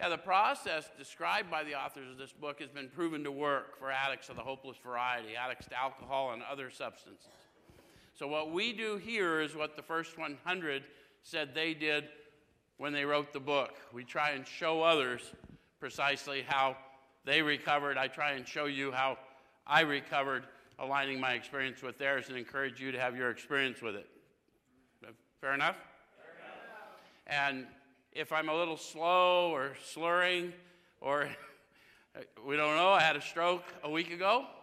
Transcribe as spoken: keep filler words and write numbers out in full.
Yeah, the process described by the authors of this book has been proven to work for addicts of the hopeless variety, addicts to alcohol and other substances. So what we do here is what the first one hundred said they did when they wrote the book. We try and show others precisely how they recovered. I try and show you how I recovered, aligning my experience with theirs, and encourage you to have your experience with it. Fair enough? Fair enough. And if I'm a little slow or slurring, or we don't know, I had a stroke a week ago.